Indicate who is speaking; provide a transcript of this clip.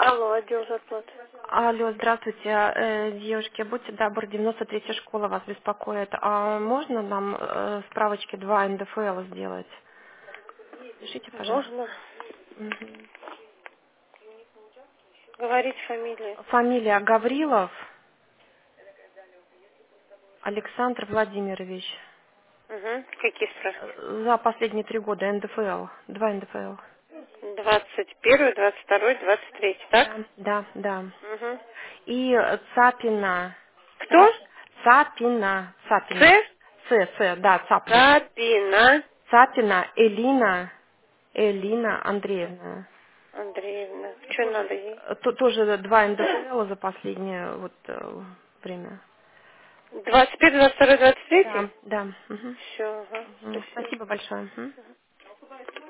Speaker 1: Алло, отдел зарплат.
Speaker 2: Алло, здравствуйте, девушки, будьте добры, 93-я школа вас беспокоит. А можно нам справочки 2 НДФЛ сделать? Пишите, пожалуйста.
Speaker 1: Можно
Speaker 2: Мгм.
Speaker 1: говорить фамилию.
Speaker 2: Фамилия Гаврилов Александр Владимирович.
Speaker 1: Угу. Какие справки?
Speaker 2: За последние 3 года НДФЛ, 2 НДФЛ.
Speaker 1: 21, 22, 23, так?
Speaker 2: Да, да, да.
Speaker 1: Угу.
Speaker 2: И Цапина.
Speaker 1: Кто?
Speaker 2: Цапина.
Speaker 1: С?
Speaker 2: Да, Цапина.
Speaker 1: Цапина
Speaker 2: Цапина Элина Андреевна.
Speaker 1: Андреевна. Что надо ей?
Speaker 2: Тоже 2 НДФЛ за последнее вот время.
Speaker 1: 21, 22, 23?
Speaker 2: Да, да. Мгм.
Speaker 1: Все, ага.
Speaker 2: Мгм.
Speaker 1: Спасибо.
Speaker 2: Спасибо большое. Мгм.